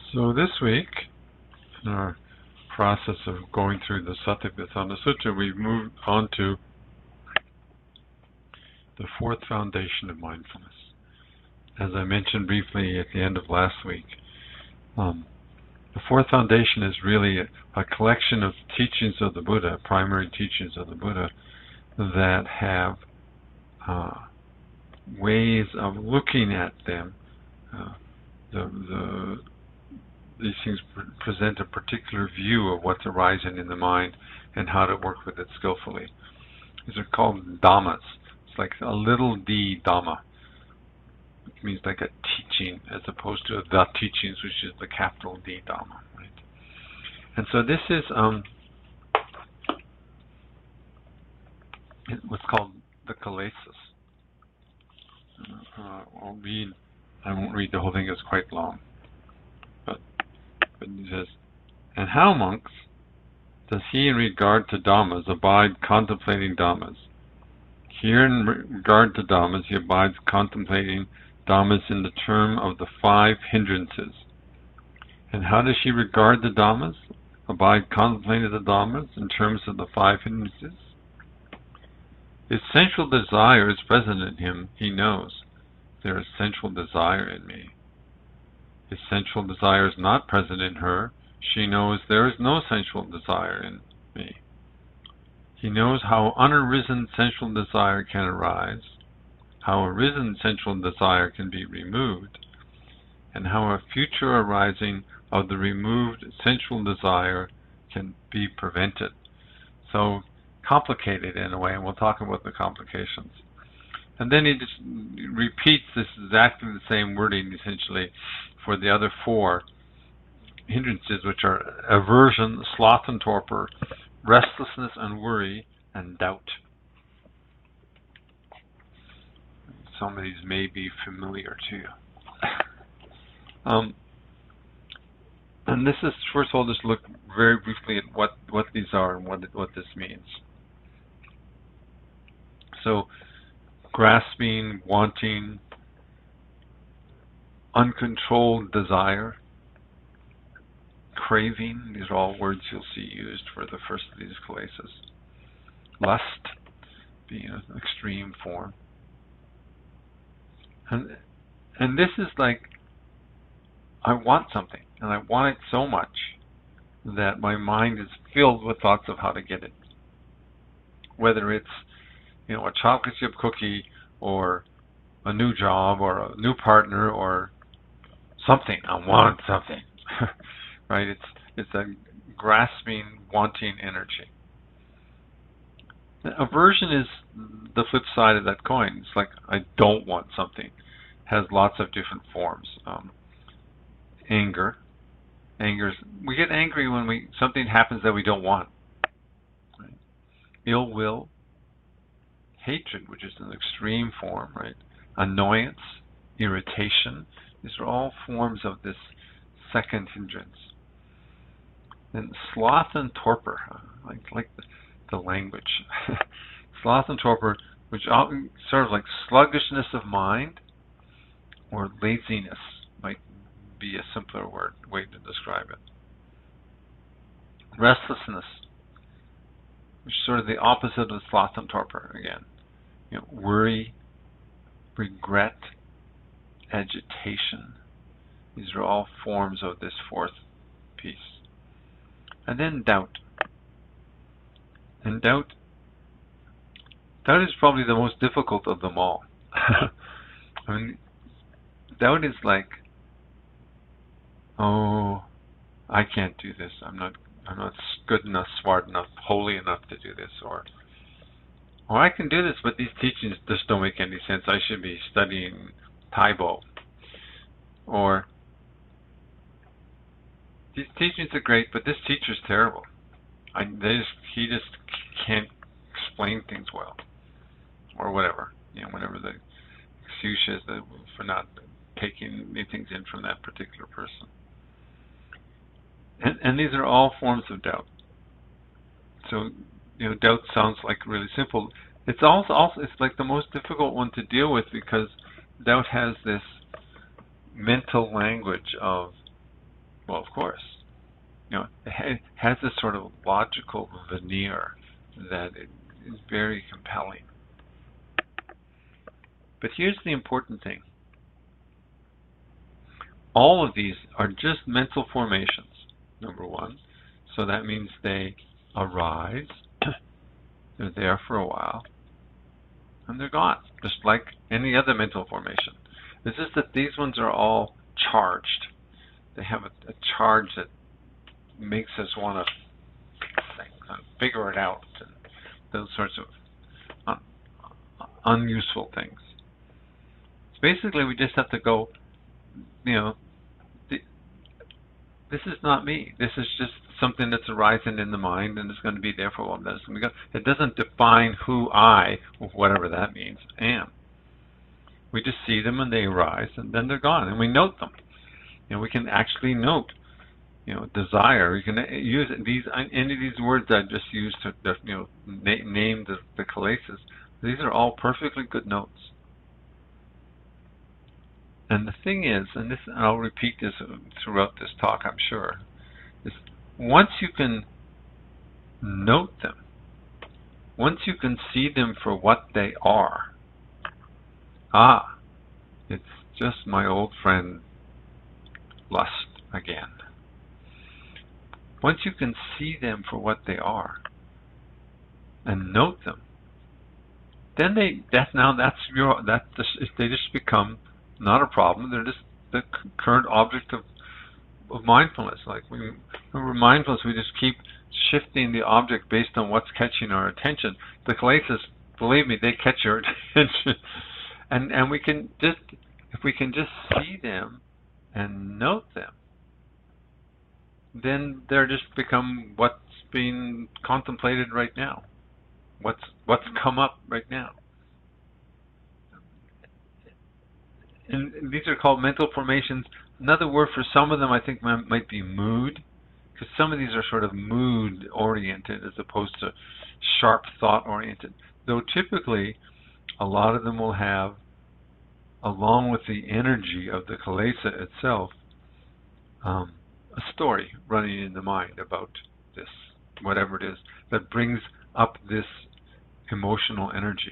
So this week, in our process of going through the Satipatthana Sutta, we've moved on to the fourth foundation of mindfulness. As I mentioned briefly at the end of last week, the fourth foundation is really a collection of teachings of the Buddha, primary teachings of the Buddha, that have ways of looking at them. These things present a particular view of what's arising in the mind and how to work with it skillfully. These are called dhammas. It's like a little d dhamma. It means like a teaching as opposed to the teachings, which is the capital D dhamma. Right? And so this is what's called the Kilesas. I won't read the whole thing, it's quite long. But it says, and how, monks, does he in regard to dhammas abide contemplating dhammas? Here in regard to dhammas, he abides contemplating dhammas in the term of the 5 hindrances. And how does she regard the dhammas? Abide contemplating the dhammas in terms of the 5 hindrances? His sensual desire is present in him, he knows. There is sensual desire in me. His sensual desire is not present in her, she knows there is no sensual desire in me. He knows how unarisen sensual desire can arise, how arisen sensual desire can be removed, and how a future arising of the removed sensual desire can be prevented. So complicated in a way, and we'll talk about the complications. And then he just repeats this exactly the same wording essentially for the other 4 hindrances, which are aversion, sloth and torpor, restlessness and worry, and doubt. Some of these may be familiar to you. And this is, first of all, just look very briefly at what these are and what this means. So, grasping, wanting, uncontrolled desire, craving, these are all words you'll see used for the first of these Kilesas. Lust being an extreme form. And this is like, I want something, and I want it so much that my mind is filled with thoughts of how to get it. Whether it's, a chocolate chip cookie, or a new job, or a new partner, or something. I want something. Right? It's a grasping, wanting energy. Aversion is the flip side of that coin. It's like, I don't want something. It has lots of different forms. Anger. We get angry when something happens that we don't want. Right? Ill will. Hatred, which is an extreme form, right? Annoyance, irritation. These are all forms of this second hindrance. And sloth and torpor, like the language. Sloth and torpor, which often sort of like sluggishness of mind, or laziness might be a simpler way to describe it. Restlessness, which is sort of the opposite of sloth and torpor again. Worry, regret, agitation. These are all forms of this 4th piece. And then doubt. And doubt is probably the most difficult of them all. I mean, doubt is like, oh, I can't do this. I'm not good enough, smart enough, holy enough to do this, or I can do this, but these teachings just don't make any sense. I should be studying Taibo. Or, these teachings are great, but this teacher's terrible. He just can't explain things well. Or whatever. Whatever the excuse is for not taking any things in from that particular person. And these are all forms of doubt. So, doubt sounds like really simple. It's also it's like the most difficult one to deal with, because doubt has this mental language of Well, of course. It has this sort of logical veneer that is very compelling. But here's the important thing. All of these are just mental formations, number one. So that means they arise, they're there for a while, and they're gone, just like any other mental formation. It's just that these ones are all charged. They have a charge that makes us want to figure it out, and those sorts of unuseful things. So basically, we just have to go, this is not me. This is just something that's arising in the mind, and it's going to be there for a while. It doesn't define who I, whatever that means, am. We just see them and they arise, and then they're gone, and we note them. We can actually note, desire. You can use any of these words I just used to, name the kilesas. These are all perfectly good notes. And the thing is, and I'll repeat this throughout this talk, I'm sure, is once you can note them, once you can see them for what they are, it's just my old friend lust again. Once you can see them for what they are and note them, then they just become not a problem. They're just the current object of mindfulness. Like when we're mindfulness, we just keep shifting the object based on what's catching our attention. The kilesas, believe me, they catch your attention, and we can just, if we can just see them and note them, then they're just become what's being contemplated right now, what's come up right now. And these are called mental formations. Another word for some of them, I think, might be mood, because some of these are sort of mood-oriented as opposed to sharp thought-oriented. Though typically, a lot of them will have, along with the energy of the kilesa itself, a story running in the mind about this, whatever it is, that brings up this emotional energy.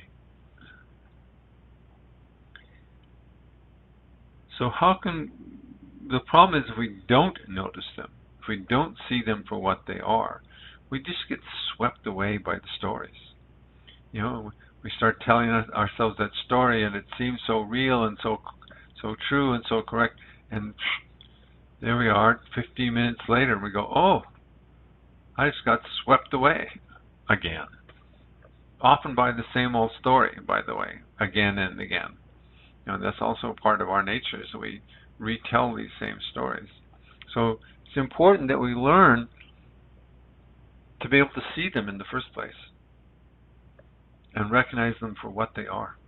So the problem is if we don't notice them, if we don't see them for what they are, we just get swept away by the stories. We start telling ourselves that story, and it seems so real and so true and so correct, and there we are, 15 minutes later, and we go, oh, I just got swept away again. Often by the same old story, by the way, again and again. That's also part of our nature, so we retell these same stories. So it's important that we learn to be able to see them in the first place and recognize them for what they are.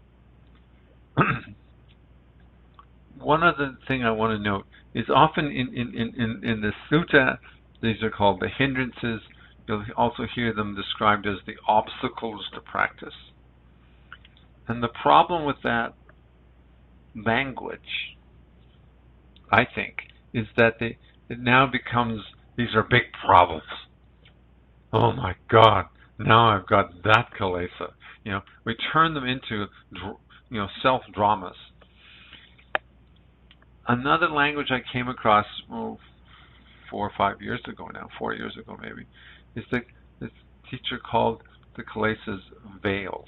One other thing I want to note is often in the sutta, these are called the hindrances. You'll also hear them described as the obstacles to practice. And the problem with that language, I think, is that it now becomes, these are big problems. Oh my God, now I've got that kilesa. We turn them into self-dramas. Another language I came across 4 or 5 years ago now, 4 years ago maybe, is this teacher called the kilesas veils.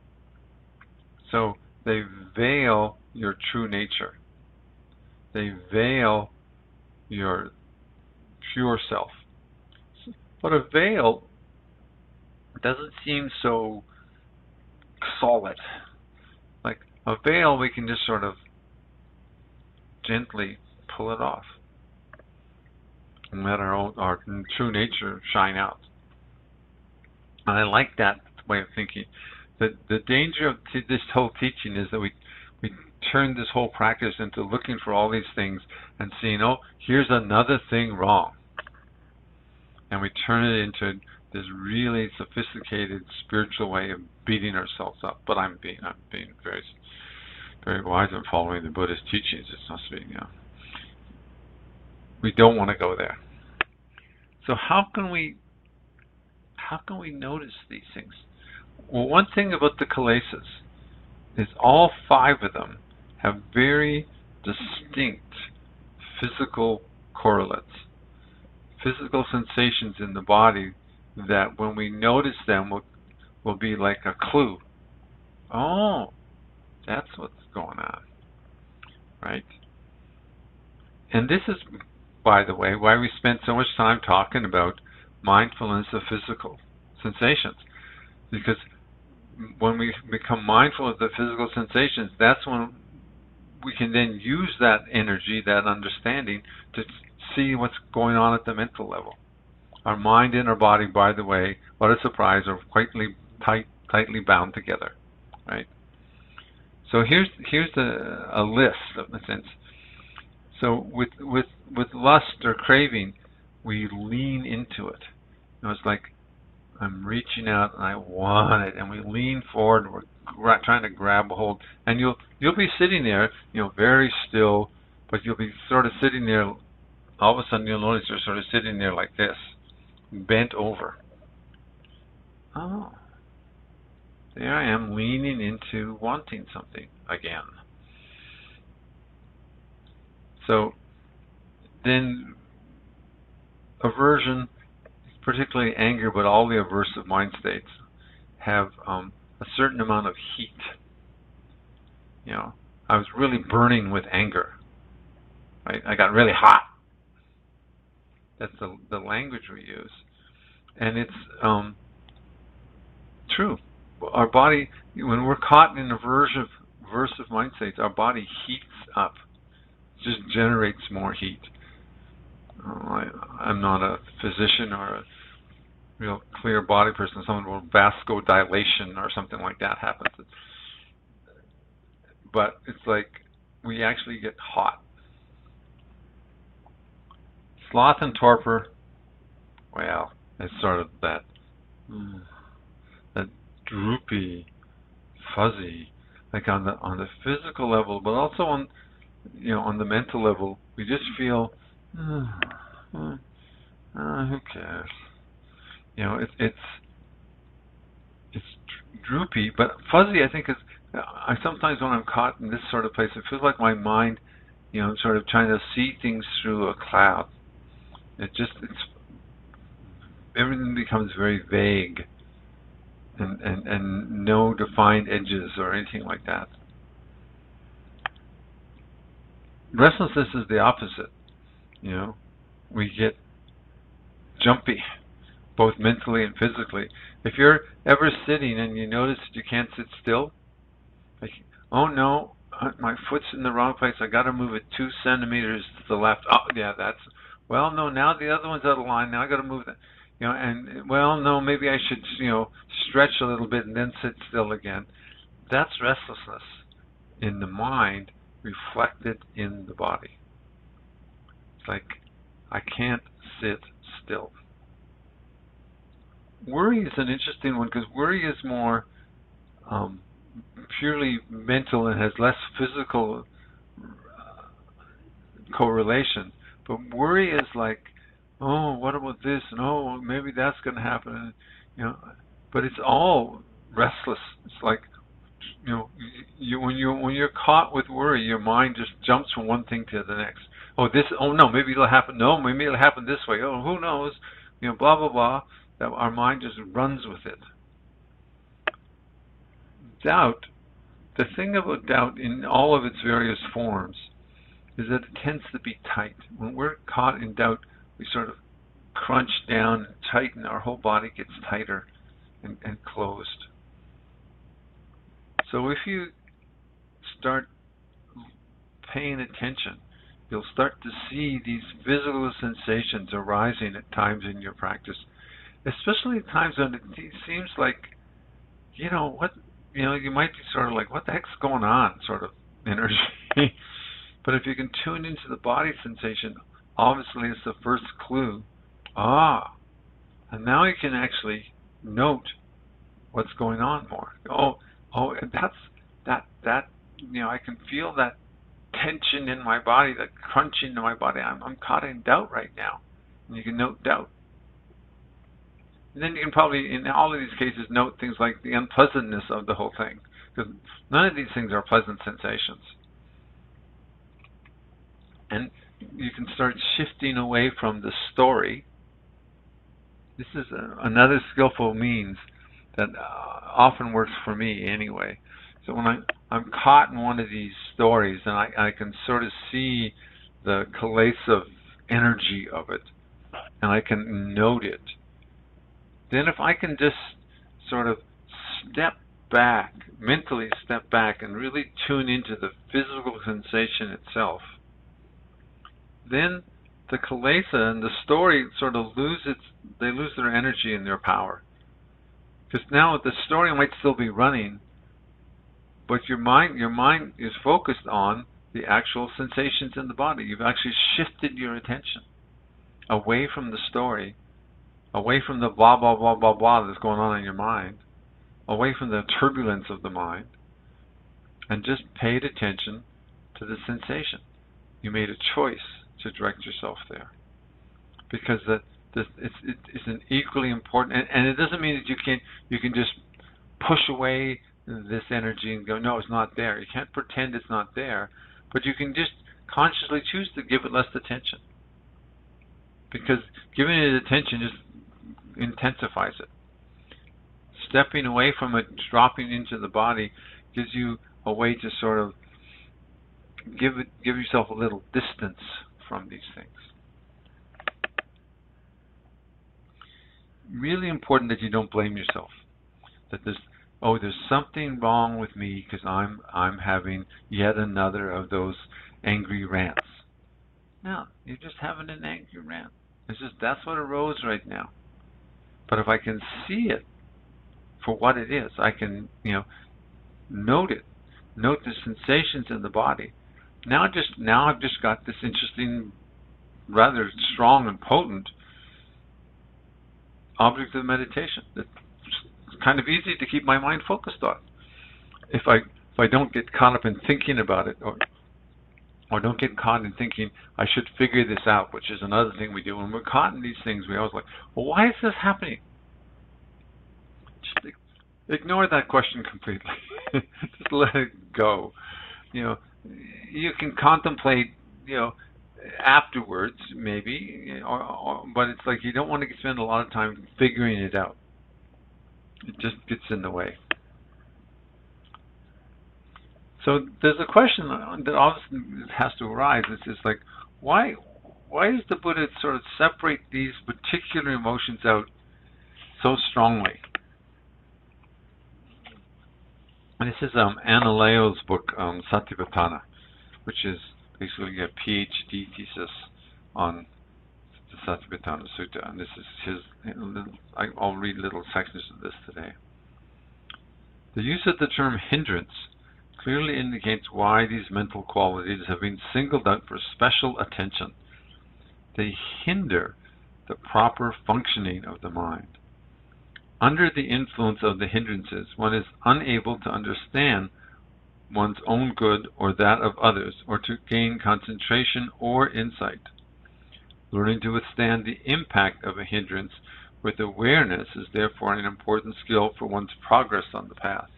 So they veil your true nature. They veil your pure self. But a veil doesn't seem so solid. Like a veil, we can just sort of gently pull it off and let our true nature shine out. And I like that way of thinking. The danger of this whole teaching is that we turn this whole practice into looking for all these things and seeing, oh, here's another thing wrong. And we turn it into this really sophisticated spiritual way of beating ourselves up. But I'm being very, very wise in following the Buddhist teachings. It's not speaking. We don't want to go there. So how can we notice these things? Well, one thing about the kilesas is all 5 of them have very distinct physical correlates, physical sensations in the body that when we notice them will be like a clue. Oh, that's what's going on, right? And this is, by the way, why we spent so much time talking about mindfulness of physical sensations. Because when we become mindful of the physical sensations, that's when we can then use that energy, that understanding, to see what's going on at the mental level. Our mind and our body, by the way, what a surprise, are quite tightly bound together, right? So here's a list of the sense. So with lust or craving, we lean into it. It's like I'm reaching out and I want it, and we lean forward. We're trying to grab a hold, and you'll be sitting there, very still, but you'll be sort of sitting there. All of a sudden, you'll notice you're sort of sitting there like this, bent over. Oh, there I am, leaning into wanting something again. So then aversion, particularly anger, but all the aversive mind states have a certain amount of heat. I was really burning with anger. Right? I got really hot. That's the language we use, and it's true. Our body, when we're caught in aversive mind states, our body heats up. It just generates more heat. I'm not a physician or a real clear body person. Someone will vasodilation or something like that happens. But it's like we actually get hot. Sloth and torpor, well, it's sort of that droopy, fuzzy, like on the physical level, but also on the mental level. We just feel, who cares? It's droopy, but fuzzy. I think is. I sometimes when I'm caught in this sort of place, it feels like my mind, sort of trying to see things through a cloud. It's everything becomes very vague, and no defined edges or anything like that. Restlessness is the opposite. We get jumpy, both mentally and physically. If you're ever sitting and you notice that you can't sit still, like, oh no, my foot's in the wrong place, I got to move it 2 centimeters to the left. Oh yeah, well, no, now the other one's out of line, now I got to move that. And well, no, maybe I should, stretch a little bit and then sit still again. That's restlessness in the mind reflected in the body. It's like, I can't sit still. Worry is an interesting one because worry is more purely mental and has less physical correlation. But worry is like, oh, what about this? And oh, maybe that's going to happen. And, but it's all restless. It's like, when you're caught with worry, your mind just jumps from one thing to the next. Oh no, maybe it'll happen. No, maybe it'll happen this way. Oh, who knows? Blah blah blah. That our mind just runs with it. Doubt. The thing about doubt in all of its various forms is that it tends to be tight. When we're caught in doubt, we sort of crunch down and tighten. Our whole body gets tighter and closed. So if you start paying attention, you'll start to see these physical sensations arising at times in your practice, especially at times when it seems like, you might be sort of like, what the heck's going on, sort of energy. But if you can tune into the body sensation, obviously it's the first clue. And now you can actually note what's going on more. And that's that I can feel that tension in my body, that crunching in my body. I'm caught in doubt right now. And you can note doubt. And then you can probably, in all of these cases, note things like the unpleasantness of the whole thing. Because none of these things are pleasant sensations. And you can start shifting away from the story. This is another skillful means that often works for me anyway. So when I'm caught in one of these stories and I can sort of see the coalescive energy of it, and I can note it, then if I can just sort of step back, mentally step back, and really tune into the physical sensation itself, then the kilesa and the story sort of lose their energy and their power. Because now the story might still be running, but your mind is focused on the actual sensations in the body. You've actually shifted your attention away from the story, away from the blah, blah, blah, blah, blah that's going on in your mind, away from the turbulence of the mind, and just paid attention to the sensation. You made a choice to direct yourself there. Because it's an equally important, and it doesn't mean that you can just push away this energy and go, no, it's not there. You can't pretend it's not there, but you can just consciously choose to give it less attention. Because giving it attention just intensifies it. Stepping away from it, dropping into the body, gives you a way to sort of give yourself a little distance from these things. Really important that you don't blame yourself. That there's something wrong with me because I'm having yet another of those angry rants. No, you're just having an angry rant. That's what arose right now. But if I can see it for what it is, I can note it, note the sensations in the body. Now I've just got this interesting, rather strong and potent object of meditation. It's kind of easy to keep my mind focused on. If I don't get caught up in thinking about it, or don't get caught in thinking I should figure this out, which is another thing we do. When we're caught in these things, we always like, well, why is this happening? Just ignore that question completely. Just let it go. You can contemplate, afterwards maybe, but it's like you don't want to spend a lot of time figuring it out. It just gets in the way. So there's a question that obviously has to arise. It's just like, why does the Buddha sort of separate these particular emotions out so strongly? And this is Anna Leo's book, Satipatthana, which is basically a PhD thesis on the Satipatthana Sutta. And this is his. I'll read little sections of this today. The use of the term hindrance clearly indicates why these mental qualities have been singled out for special attention. They hinder the proper functioning of the mind. Under the influence of the hindrances, one is unable to understand one's own good or that of others, or to gain concentration or insight. Learning to withstand the impact of a hindrance with awareness is therefore an important skill for one's progress on the path.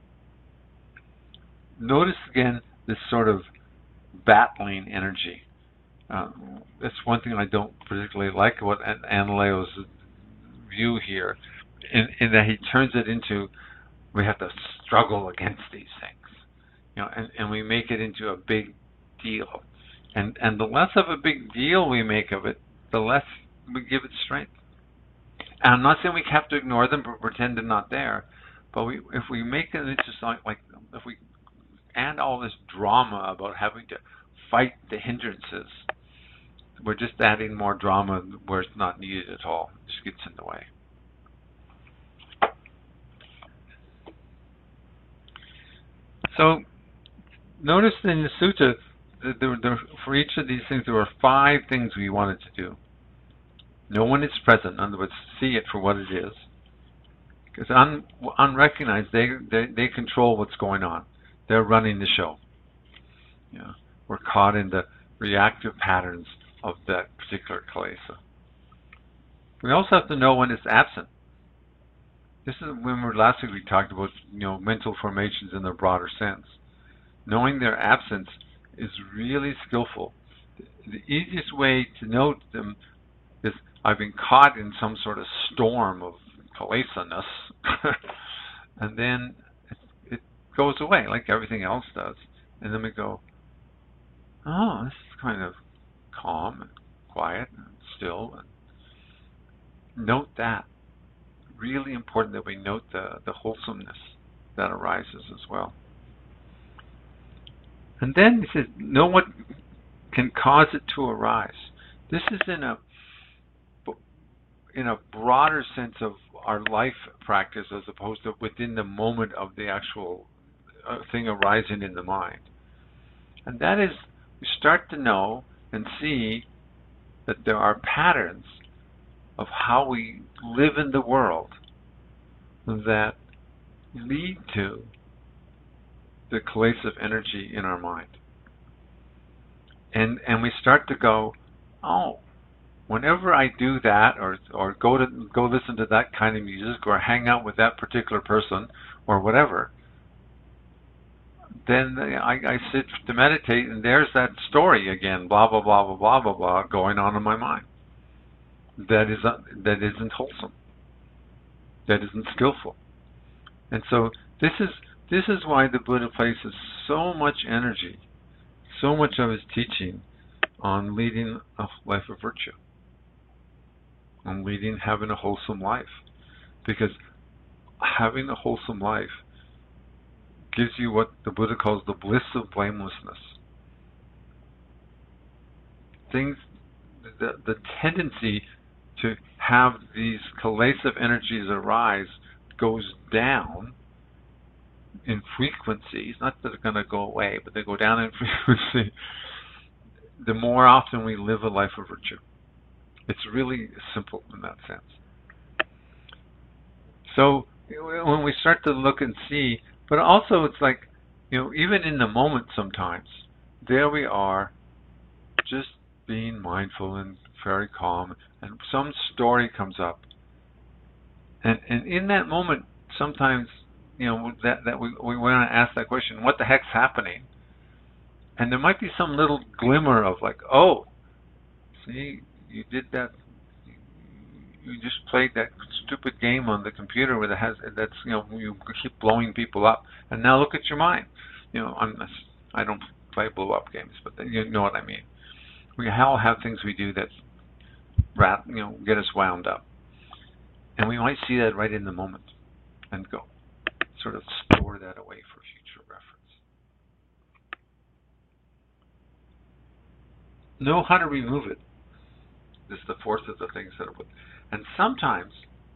Notice again this sort of battling energy. That's one thing I don't particularly like about Anna Leo's view here, in that he turns it into, we have to struggle against these things, and we make it into a big deal. And the less of a big deal we make of it, the less we give it strength. And I'm not saying we have to ignore them or pretend they're not there, but if we make it into something like, if we add all this drama about having to fight the hindrances, we're just adding more drama where it's not needed at all. It just gets in the way. So notice in the sutta, for each of these things, there were 5 things we wanted to do. Know when it's present, in other words, see it for what it is. Because unrecognized, they control what's going on. They're running the show. we're caught in the reactive patterns of that particular kilesa. We also have to know when it's absent. This is when last week we talked about mental formations in their broader sense. Knowing their absence is really skillful. The easiest way to note them is I've been caught in some sort of storm of kilesa-ness, and then it goes away like everything else does. And then we go, oh, this is kind of calm and quiet and still. And note that. Really important that we note the wholesomeness that arises as well. And then he says, know what can cause it to arise. This is in a broader sense of our life practice as opposed to within the moment of the actual thing arising in the mind. And that is, we start to know and see that there are patterns of how we live in the world that lead to the kilesa energy in our mind. And we start to go, oh, whenever I do that, or go listen to that kind of music, or hang out with that particular person, or whatever, then I sit to meditate, and there's that story again, blah blah blah blah blah blah blah, going on in my mind. That isn't wholesome. That isn't skillful. And so this is why the Buddha places so much energy, so much of his teaching on leading a life of virtue, on having a wholesome life. Because having a wholesome life gives you what the Buddha calls the bliss of blamelessness. The tendency to have these kilesa energies arise goes down in frequency. It's not that they're going to go away, but they go down in frequency the more often we live a life of virtue. It's really simple in that sense. So when we start to look and see, but also it's like, even in the moment sometimes, there we are, just being mindful and very calm, and some story comes up. And in that moment, sometimes, that we want to ask that question, what the heck's happening? And there might be some little glimmer of like, oh, see, you did that. You just played that stupid game on the computer where you keep blowing people up, and now look at your mind. I don't play blow up games, but you know what I mean. We all have things we do that get us wound up, and we might see that right in the moment and go sort of store that away for future reference. Know how to remove it. This is the fourth of the things that are. And sometimes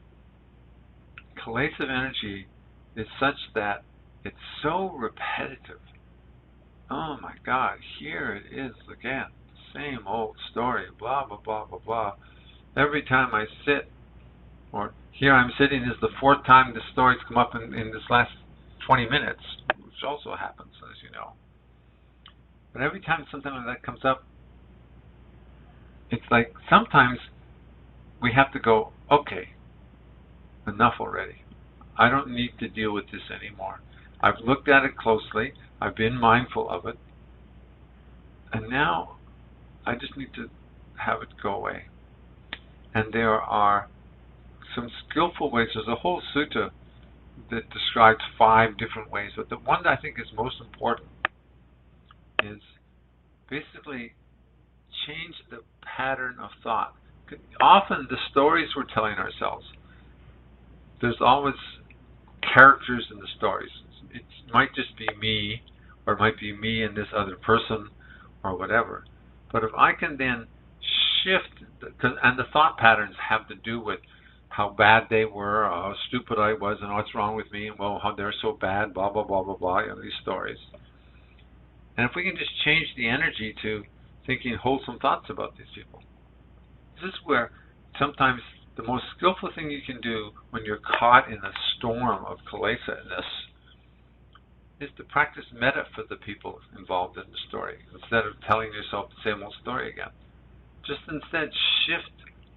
kilesa energy is such that it's so repetitive. Oh my God, here it is again. Same old story, blah, blah, blah, blah, blah. Every time I sit, or here I'm sitting, is the fourth time this story's come up in this last 20 minutes, which also happens, as you know. But every time something like that comes up, it's like sometimes we have to go, okay, enough already. I don't need to deal with this anymore. I've looked at it closely. I've been mindful of it. And now I just need to have it go away. And there are some skillful ways. There's a whole sutta that describes 5 different ways. But the one that I think is most important is basically change the pattern of thought. Often the stories we're telling ourselves, there's always characters in the stories. It might just be me, or it might be me and this other person, or whatever. But if I can then shift, and the thought patterns have to do with how bad they were, or how stupid I was, and what's wrong with me, and well, how they're so bad, blah, blah, blah, blah, blah, these stories. And if we can just change the energy to thinking wholesome thoughts about these people. This is where sometimes the most skillful thing you can do when you're caught in a storm of kilesa-ness is to practice metta for the people involved in the story, instead of telling yourself the same old story again. Just instead shift,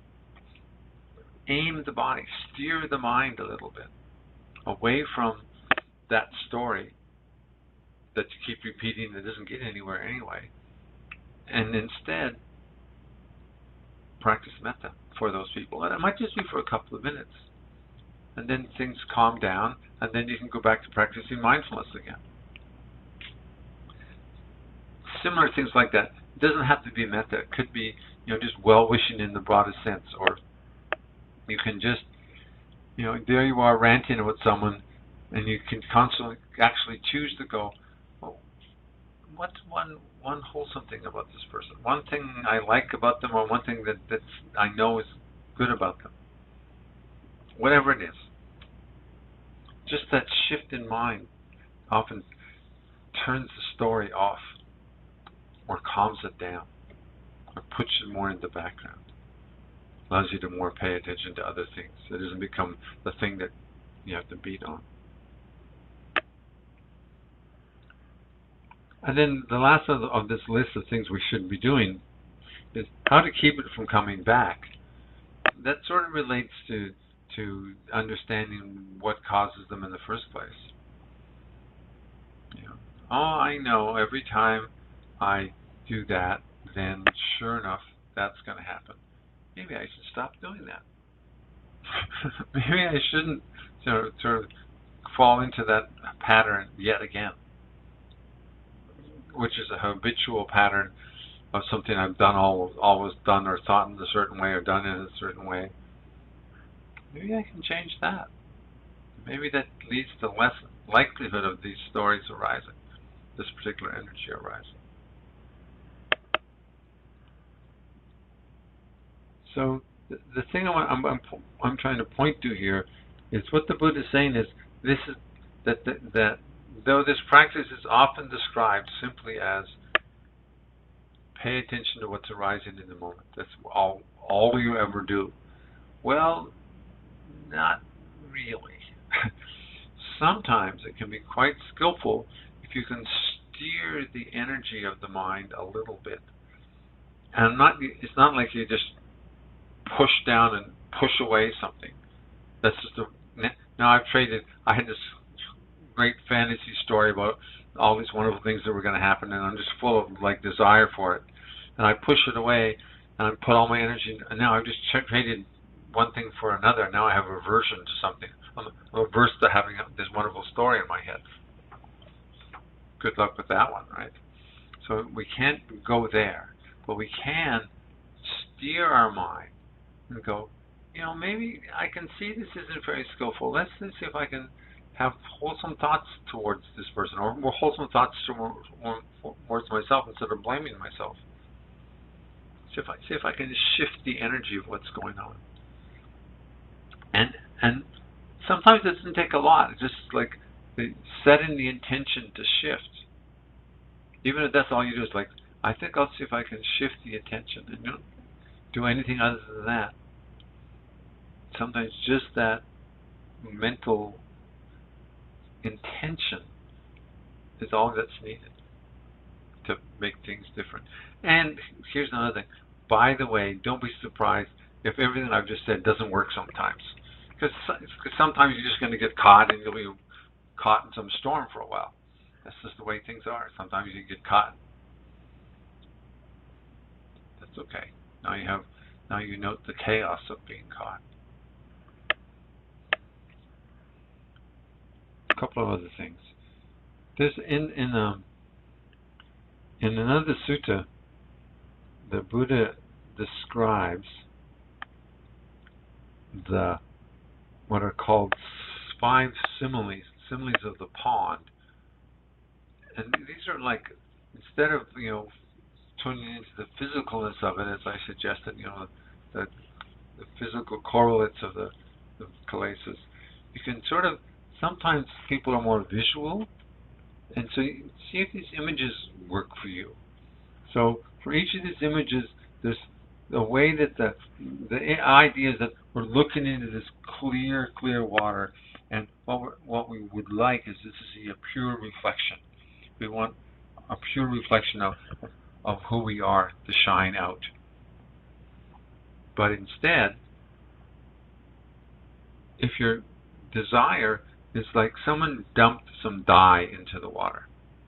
aim the body, steer the mind a little bit away from that story that you keep repeating that doesn't get anywhere anyway, and instead practice metta for those people. And it might just be for a couple of minutes, and then things calm down, and then you can go back to practicing mindfulness again. Similar things like that. It doesn't have to be metta. It could be, just well-wishing in the broadest sense, or you can just, there you are ranting with someone, and you can constantly actually choose to go, oh, what's one wholesome thing about this person? One thing I like about them, or one thing that I know is good about them. Whatever it is. Just that shift in mind often turns the story off, or calms it down, or puts it more in the background. Allows you to more pay attention to other things. It doesn't become the thing that you have to beat on. And then the last of this list of things we should be doing is how to keep it from coming back. That sort of relates to understanding what causes them in the first place. Oh, I know, every time I do that, then sure enough, that's going to happen. Maybe I should stop doing that. Maybe I shouldn't sort of fall into that pattern yet again, which is a habitual pattern of something I've done, always done, or thought in a certain way, or done in a certain way. Maybe I can change that. Maybe that leads to less likelihood of these stories arising, this particular energy arising. So the thing I'm trying to point to here is what the Buddha is saying is that though this practice is often described simply as pay attention to what's arising in the moment, that's all you ever do. Well, not really. Sometimes it can be quite skillful if you can steer the energy of the mind a little bit. And it's not like you just push down and push away something. That's just I had this great fantasy story about all these wonderful things that were going to happen, and I'm just full of desire for it. And I push it away, and I put all my energy, and now I've just traded one thing for another. Now I have aversion to something. I'm averse to having this wonderful story in my head. Good luck with that one, right? So we can't go there, but we can steer our mind and go, maybe I can see this isn't very skillful. Let's see if I can have wholesome thoughts towards this person, or more wholesome thoughts towards myself instead of blaming myself. See if I can shift the energy of what's going on. And sometimes it doesn't take a lot. It's just setting the intention to shift. Even if that's all you do is I think I'll see if I can shift the attention, and don't do anything other than that. Sometimes just that mental intention is all that's needed to make things different. And here's another thing. By the way, don't be surprised if everything I've just said doesn't work sometimes. Because sometimes you're just going to get caught, and you'll be caught in some storm for a while. That's just the way things are. Sometimes you get caught. That's okay. Now you note the chaos of being caught. A couple of other things. There's in another sutta, the Buddha describes what are called 5 similes of the pond, and these are instead of tuning into the physicalness of it, as I suggested, the physical correlates of the kilesas, you can sometimes people are more visual, and so you see if these images work for you. So for each of these images, there's the way that the idea is that we're looking into this clear water, And what we would like is this to see a pure reflection. We want a pure reflection of who we are to shine out. But instead, if your desire is like someone dumped some dye into the water,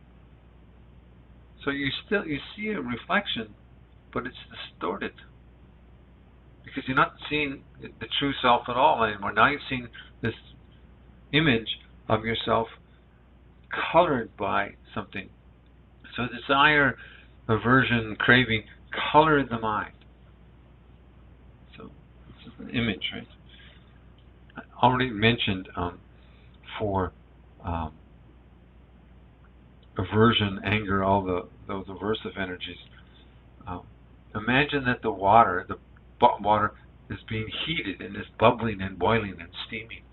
so you see a reflection, but it's distorted because you're not seeing the true self at all anymore. Now you've seen this image of yourself colored by something. So desire, aversion, craving color the mind. So this is an image, right? I already mentioned for aversion, anger, all those aversive energies. Imagine that the water is being heated and is bubbling and boiling and steaming.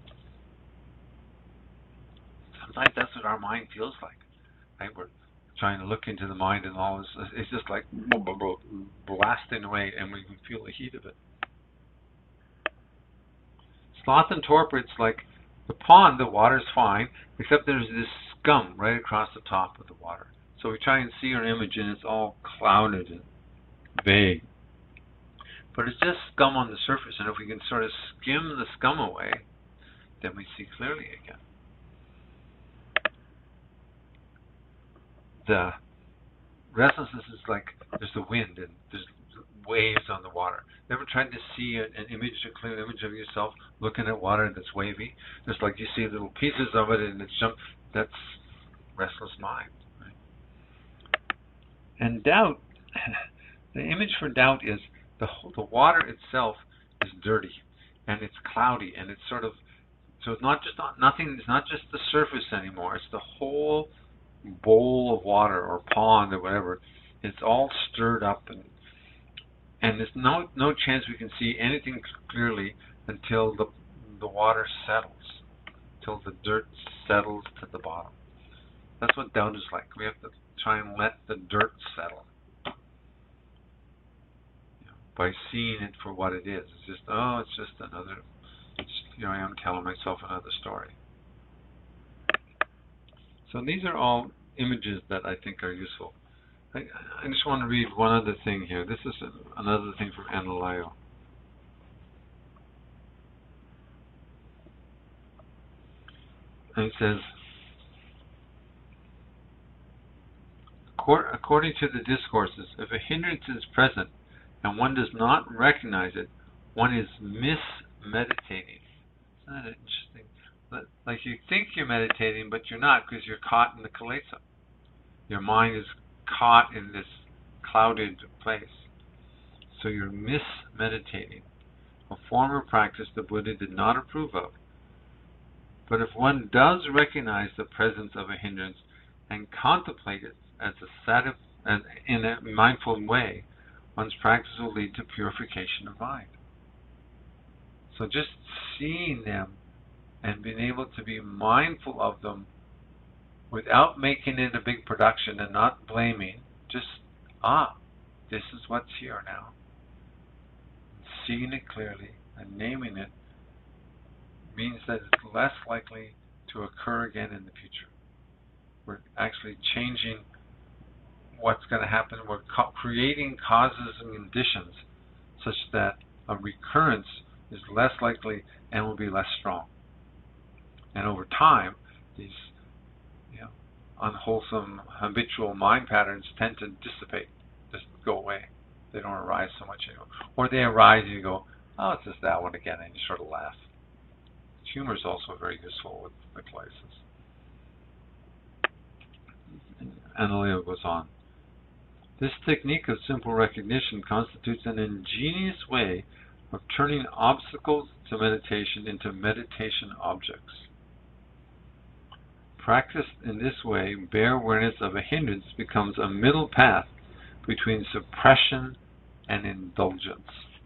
Sometimes that's what our mind feels like. Right? We're trying to look into the mind and all this. It's just like blasting away, and we can feel the heat of it. Sloth and torpor, it's like the pond, the water's fine, except there's this scum right across the top of the water. So we try and see our image, and it's all clouded and vague. But it's just scum on the surface, and if we can sort of skim the scum away, then we see clearly again. The restlessness is like there's the wind and there's waves on the water. You ever tried to see an image, a clear image of yourself looking at water that's wavy? Just like you see little pieces of it and it's that's restless mind. Right? And doubt, the image for doubt is the water itself is dirty and it's cloudy and it's sort of, so it's not just nothing. It's not just the surface anymore. It's the whole bowl of water or pond or whatever. It's all stirred up and there's no chance we can see anything clearly until the water settles, until the dirt settles to the bottom. That's what doubt is like. We have to try and let the dirt settle. By seeing it for what it is. It's just, it's just another, I am telling myself another story. So these are all images that I think are useful. I just want to read one other thing here. This is another thing from Analayo. And it says, according to the discourses, if a hindrance is present and one does not recognize it, one is mismeditating. Isn't that interesting? Like you think you're meditating, but you're not because you're caught in the kilesa. Your mind is caught in this clouded place. So you're mismeditating, a form of practice the Buddha did not approve of. But if one does recognize the presence of a hindrance and contemplate it as in a mindful way, one's practice will lead to purification of mind. So just seeing them and being able to be mindful of them without making it a big production and not blaming, just, this is what's here now. Seeing it clearly and naming it means that it's less likely to occur again in the future. We're actually changing what's going to happen. We're creating causes and conditions such that a recurrence is less likely and will be less strong. And over time, these unwholesome habitual mind patterns tend to dissipate, just go away. They don't arise so much anymore. Or they arise and you go, it's just that one again, and you sort of laugh. Humor is also very useful with the kilesas. And Leo goes on. This technique of simple recognition constitutes an ingenious way of turning obstacles to meditation into meditation objects. Practiced in this way, bare awareness of a hindrance becomes a middle path between suppression and indulgence.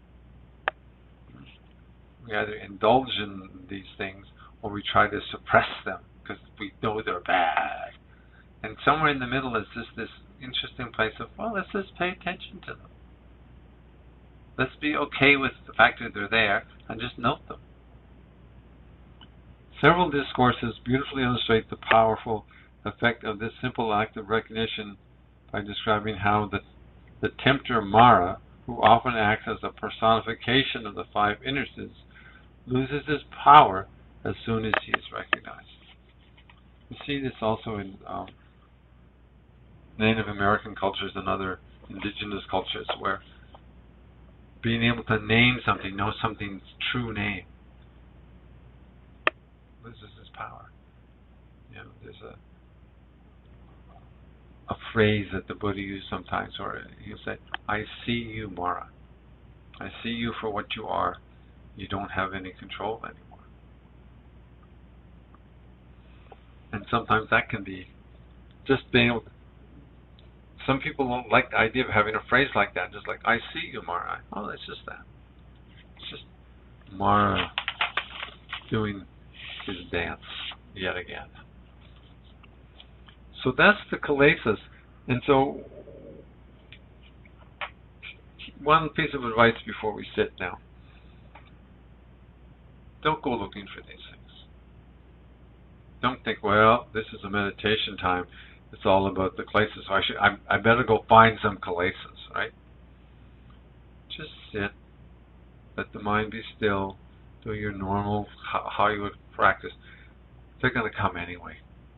We either indulge in these things or we try to suppress them because we know they're bad. And somewhere in the middle is just this interesting place of, let's just pay attention to them. Let's be okay with the fact that they're there and just note them. Several discourses beautifully illustrate the powerful effect of this simple act of recognition by describing how the tempter Mara, who often acts as a personification of the five interests, loses his power as soon as he is recognized. You see this also in Native American cultures and other indigenous cultures, where being able to name something, know something's true name, loses its power. There's a phrase that the Buddha used sometimes, or he'll say, "I see you, Mara. I see you for what you are. You don't have any control anymore." And sometimes that can be just being able to, some people don't like the idea of having a phrase like that, just like, "I see you, Mara." Oh, it's just that. It's just Mara doing his dance yet again. So that's the kilesas. And so one piece of advice before we sit now: don't go looking for these things. Don't think, well, this is a meditation time, it's all about the kilesas, so I better go find some kilesas, right? Just sit, let the mind be still, do your normal, how you would practice. They're going to come anyway.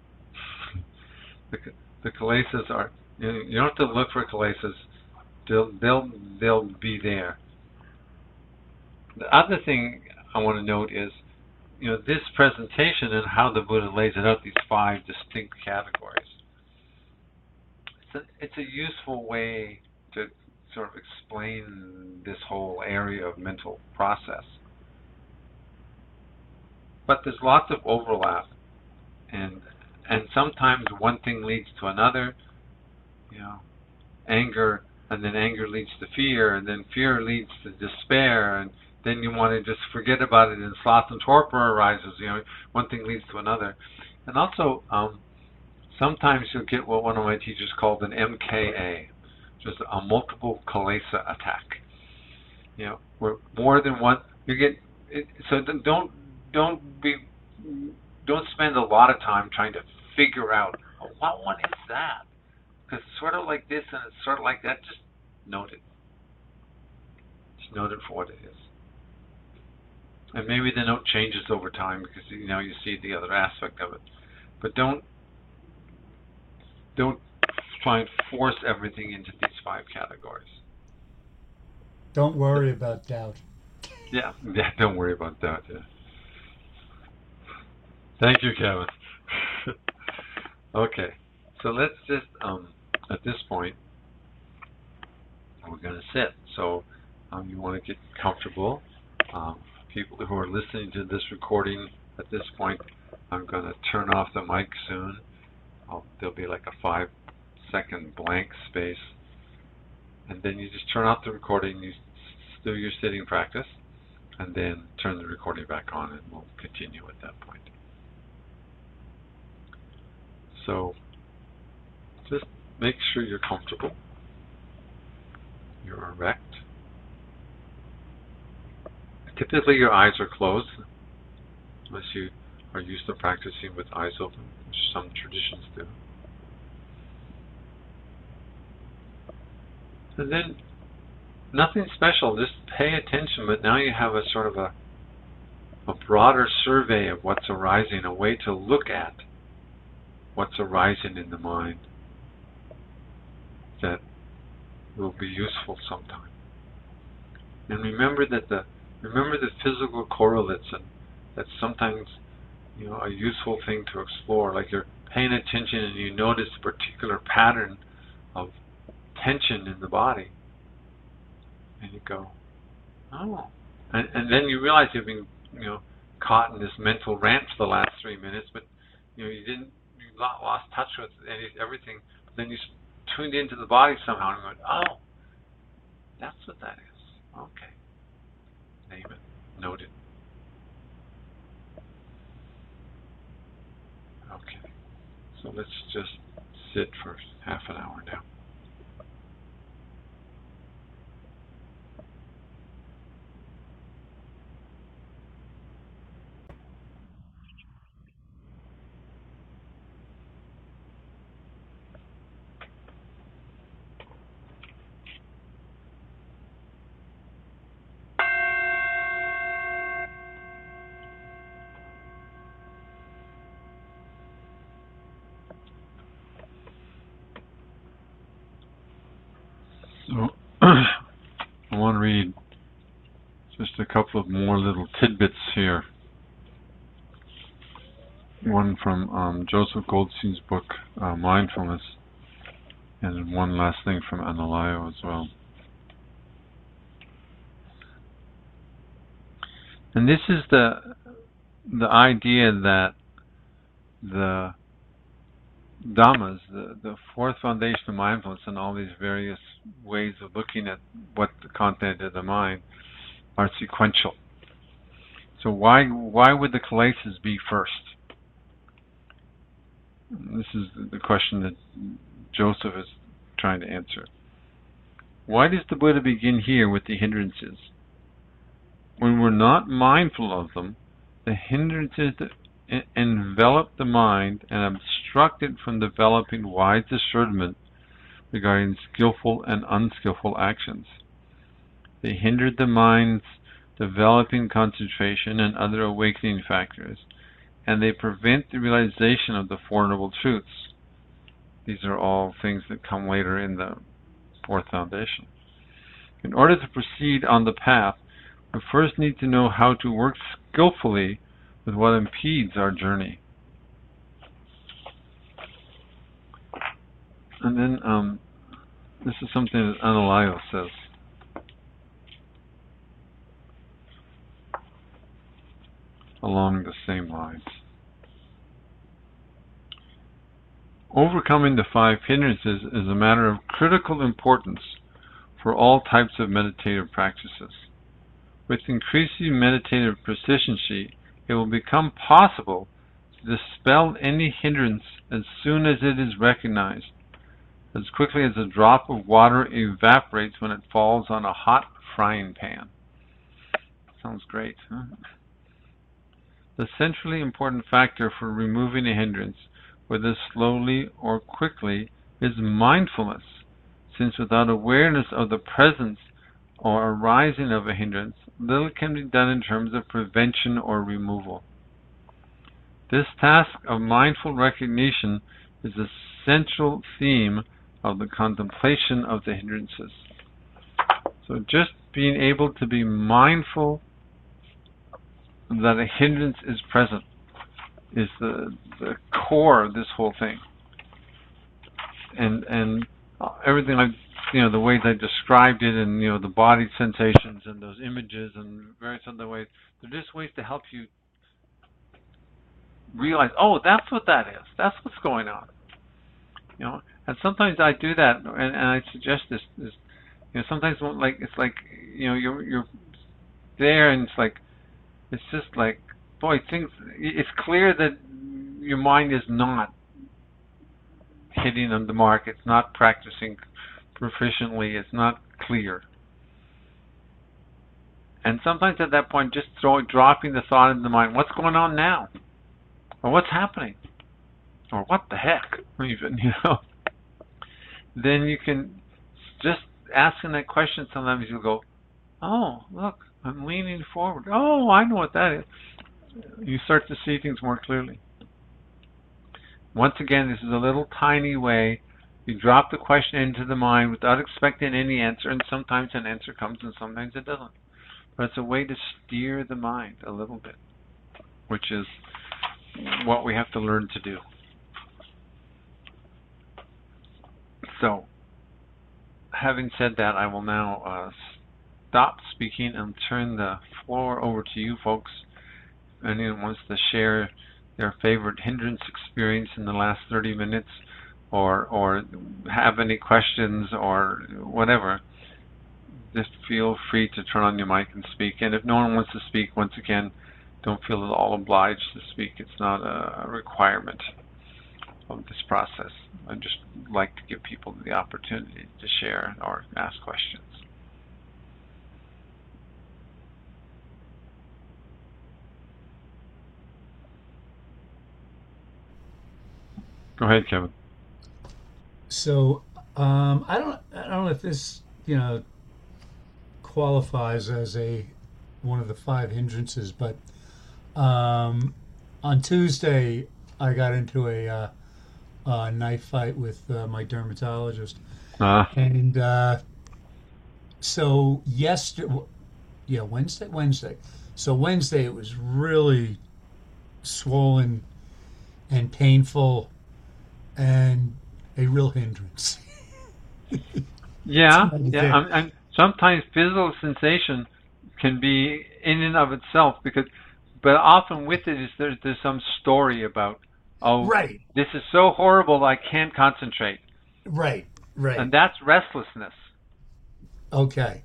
The kilesas are, you don't have to look for kilesas. They'll be there. The other thing I want to note is, this presentation and how the Buddha lays it out, these five distinct categories. It's a useful way to sort of explain this whole area of mental process. But there's lots of overlap, and sometimes one thing leads to another. Anger, and then anger leads to fear, and then fear leads to despair, and then you want to just forget about it, and sloth and torpor arises. One thing leads to another. And also, sometimes you'll get what one of my teachers called an MKA, just a multiple kilesa attack. Where more than one, you get it. So don't spend a lot of time trying to figure out, what one is that? Because it's sort of like this and it's sort of like that. Just note it. Just note it for what it is. And maybe the note changes over time because you see the other aspect of it. But don't try and force everything into these five categories. Don't worry about doubt. Yeah, don't worry about that. Yeah. Thank you, Kevin. Okay, so let's just at this point we're going to sit. So you want to get comfortable. People who are listening to this recording at this point, I'm going to turn off the mic soon. There'll be like a 5-second blank space, and then you just turn off the recording. You do your sitting practice, and then turn the recording back on, and we'll continue at that point. So just make sure you're comfortable. You're erect. Typically your eyes are closed, unless you are used to practicing with eyes open, which some traditions do. And then nothing special, just pay attention, but now you have a sort of a broader survey of what's arising, a way to look at what's arising in the mind that will be useful sometime. And remember the physical correlates, and that's sometimes a useful thing to explore. Like you're paying attention and you notice a particular pattern of tension in the body, and you go, oh, and then you realize you've been caught in this mental rant for the last 3 minutes, but you lost touch with everything. But then you tuned into the body somehow and went, oh, that's what that is. Okay, name it, note it. Okay, so let's just sit for half an hour now. So I want to read just a couple of more little tidbits here. One from Joseph Goldstein's book, Mindfulness, and one last thing from Analayo as well. And this is the idea that the Dhammas, the fourth foundation of mindfulness, and all these various ways of looking at what the content of the mind are sequential. So why would the kilesas be first? This is the question that Joseph is trying to answer. Why does the Buddha begin here with the hindrances? When we're not mindful of them, the hindrances envelop the mind and obstruct it from developing wise discernment regarding skillful and unskillful actions. They hinder the mind's developing concentration and other awakening factors, and they prevent the realization of the Four Noble Truths. These are all things that come later in the fourth foundation. In order to proceed on the path, we first need to know how to work skillfully with what impedes our journey. And then this is something that Analayo says. Along the same lines. Overcoming the five hindrances is a matter of critical importance for all types of meditative practices. With increasing meditative proficiency, it will become possible to dispel any hindrance as soon as it is recognized, as quickly as a drop of water evaporates when it falls on a hot frying pan. Sounds great, huh? The centrally important factor for removing a hindrance, whether slowly or quickly, is mindfulness, since without awareness of the presence or arising of a hindrance, little can be done in terms of prevention or removal. This task of mindful recognition is the central theme of the contemplation of the hindrances. So just being able to be mindful that a hindrance is present is the core of this whole thing. And everything the ways I described it, and the body sensations and those images and various other ways, they're just ways to help you realize, oh, that's what that is. That's what's going on. And sometimes I do that, and I suggest this. Sometimes it's like you're there, and it's just like, boy, it's clear that your mind is not hitting on the mark. It's not practicing proficiently. It's not clear. And sometimes at that point, just dropping the thought into the mind, what's going on now? Or what's happening? Or what the heck? Even, Then you can, just asking that question, sometimes you'll go, oh, look, I'm leaning forward. Oh, I know what that is. You start to see things more clearly. Once again, this is a little tiny way. You drop the question into the mind without expecting any answer, and sometimes an answer comes and sometimes it doesn't. But it's a way to steer the mind a little bit, which is what we have to learn to do. So, having said that, I will now stop speaking and turn the floor over to you folks. If anyone wants to share their favorite hindrance experience in the last 30 minutes, or have any questions or whatever, just feel free to turn on your mic and speak. And if no one wants to speak, once again, don't feel at all obliged to speak. It's not a requirement of this process. I just like to give people the opportunity to share or ask questions. Go ahead, Kevin. So I don't know if this qualifies as one of the five hindrances, but on Tuesday I got into a knife fight with my dermatologist, and So yesterday, yeah, Wednesday. So Wednesday it was really swollen and painful and a real hindrance to Yeah, yeah. meditate. Sometimes physical sensation can be in and of itself but often with it is there's some story about, oh, Right, this is so horrible I can't concentrate, right, right. and that's restlessness. Okay.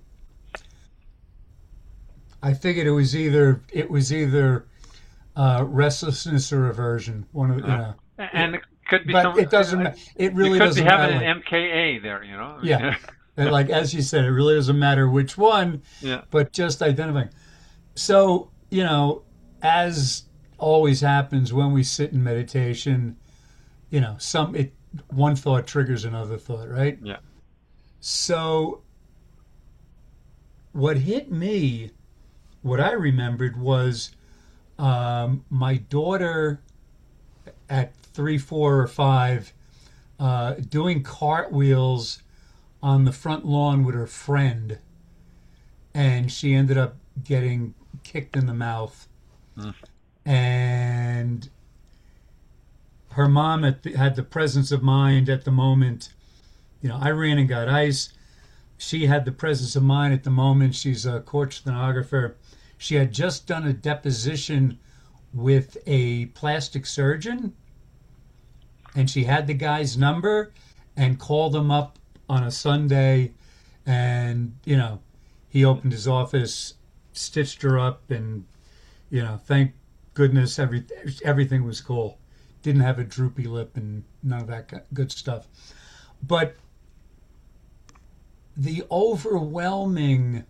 I figured it was either restlessness or aversion. One of Uh, it, and it could be but some. it doesn't. It You really could be doesn't having matter. Like, an MKA there, you know. I yeah, mean, and like as you said, it really doesn't matter which one, yeah, but just identifying. So as always happens when we sit in meditation, one thought triggers another thought, right? yeah, So what hit me, what I remembered was my daughter at 3, 4, or 5 doing cartwheels on the front lawn with her friend, and she ended up getting kicked in the mouth. mm, And her mom had the presence of mind at the moment. I ran and got ice. She had the presence of mind at the moment. She's a court stenographer. She had just done a deposition with a plastic surgeon, and she had the guy's number and called him up on a Sunday. And, he opened his office, stitched her up, and, thank goodness everything was cool. Didn't have a droopy lip and none of that good stuff. But the overwhelming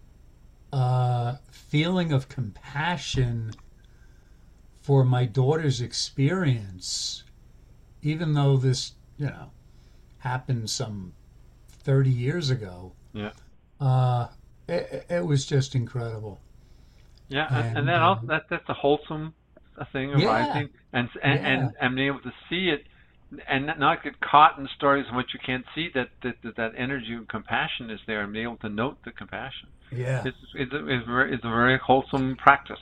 feeling of compassion for my daughter's experience, even though this, happened some 30 years ago, yeah, uh, it was just incredible. yeah. And And then also that's a wholesome thing yeah, arising, and yeah, being able to see it, and not get caught in stories in which you can't see that energy and compassion is there, and be able to note the compassion. yeah. It's a very wholesome practice.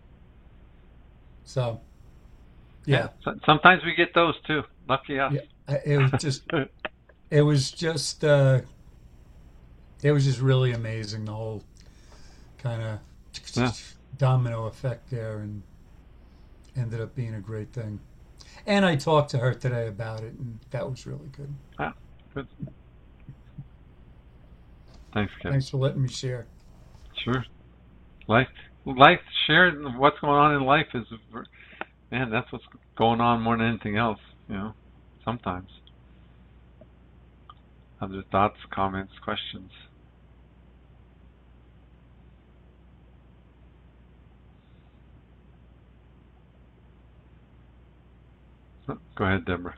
So Yeah. yeah, Sometimes we get those too. Lucky us. yeah. It was just, it was just, it was just really amazing. The whole kind of Yeah. domino effect there, and ended up being a great thing. And I talked to her today about it, and that was really good. Ah, good. Thanks, Kevin. Thanks for letting me share. Sure. Life, life. Shared what's going on in life is, man. That's what's going on more than anything else. Sometimes. Other thoughts, comments, questions. Go ahead, Deborah.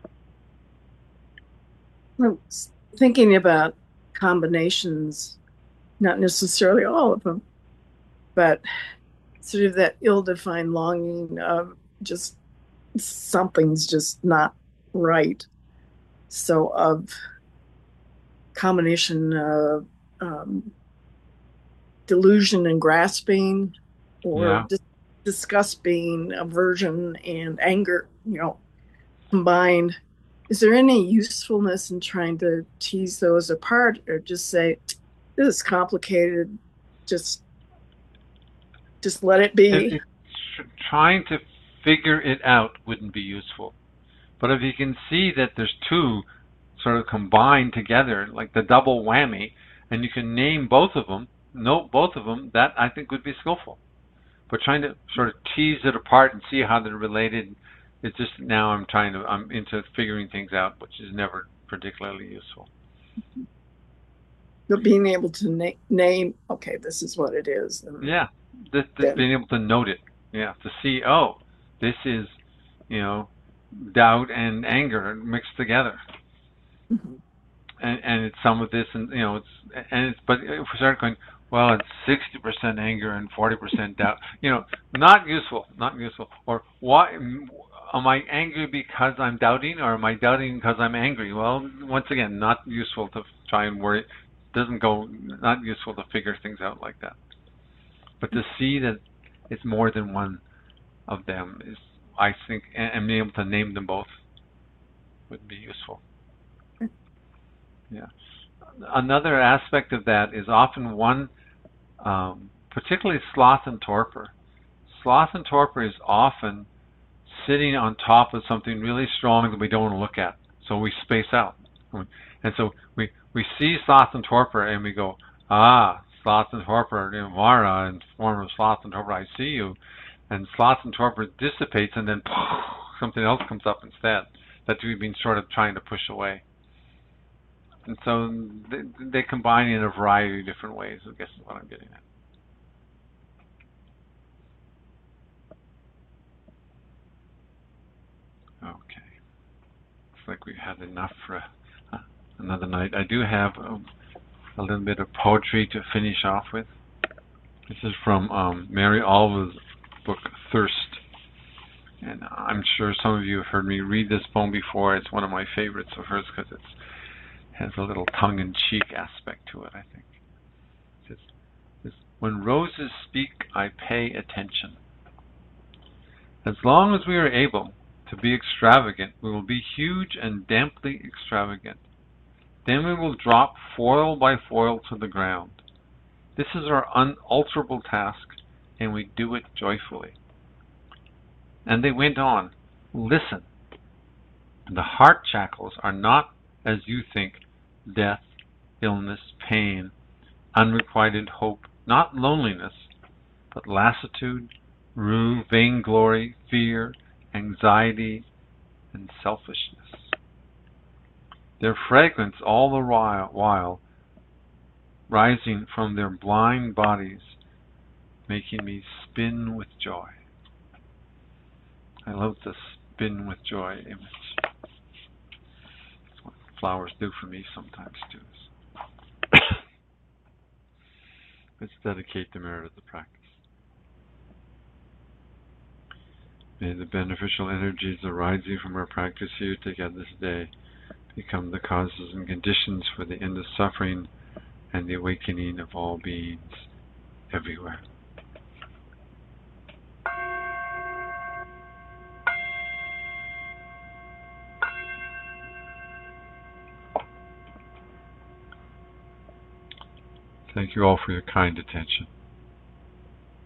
I'm thinking about combinations, not necessarily all of them, but sort of that ill-defined longing of just something's just not right. So of combination of delusion and grasping, or Yeah. disgust being aversion and anger, combined. Is there any usefulness in trying to tease those apart, or just say, this is complicated, just let it be? Trying to figure it out wouldn't be useful. But if you can see that there's two sort of combined together, like the double whammy, and you can name both of them, note both of them, that I think would be skillful. But trying to sort of tease it apart and see how they're related, it's just now I'm into figuring things out, which is never particularly useful. But being able to name, okay, this is what it is. Yeah, this being able to note it, yeah, to see, oh, this is, doubt and anger mixed together. Mm-hmm. And it's some of this, and but if we start going, well, it's 60% anger and 40% doubt, not useful. Or why am I angry because I'm doubting, or am I doubting because I'm angry? Well, once again, not useful to try and doesn't go, not useful to figure things out like that. But to see that it's more than one of them is, I think, and being able to name them both would be useful. Yeah. Another aspect of that is often one, particularly sloth and torpor. Sloth and torpor is often sitting on top of something really strong that we don't want to look at, so we space out. And so we see sloth and torpor and we go, sloth and torpor, Mara, in form of sloth and torpor, I see you. And sloth and torpor dissipates, and then something else comes up instead that we've been sort of trying to push away. And so they combine in a variety of different ways, I guess is what I'm getting at. Okay. Looks like we've had enough for another night. I do have a little bit of poetry to finish off with. This is from Mary Alva's book, Thirst. And I'm sure some of you have heard me read this poem before. It's one of my favorites of hers because it has a little tongue-in-cheek aspect to it, I think. It says, when roses speak, I pay attention. As long as we are able to be extravagant, we will be huge and damply extravagant. Then we will drop foil by foil to the ground. This is our unalterable task, and we do it joyfully. And they went on, listen. The heart shackles are not, as you think, death, illness, pain, unrequited hope, not loneliness, but lassitude, rue, vainglory, fear, anxiety, and selfishness. Their fragrance all the while rising from their blind bodies, making me spin with joy. I love the spin with joy image. That's what flowers do for me sometimes too. Let's dedicate the merit of the practice. May the beneficial energies arising from our practice here together this day become the causes and conditions for the end of suffering and the awakening of all beings everywhere. Thank you all for your kind attention.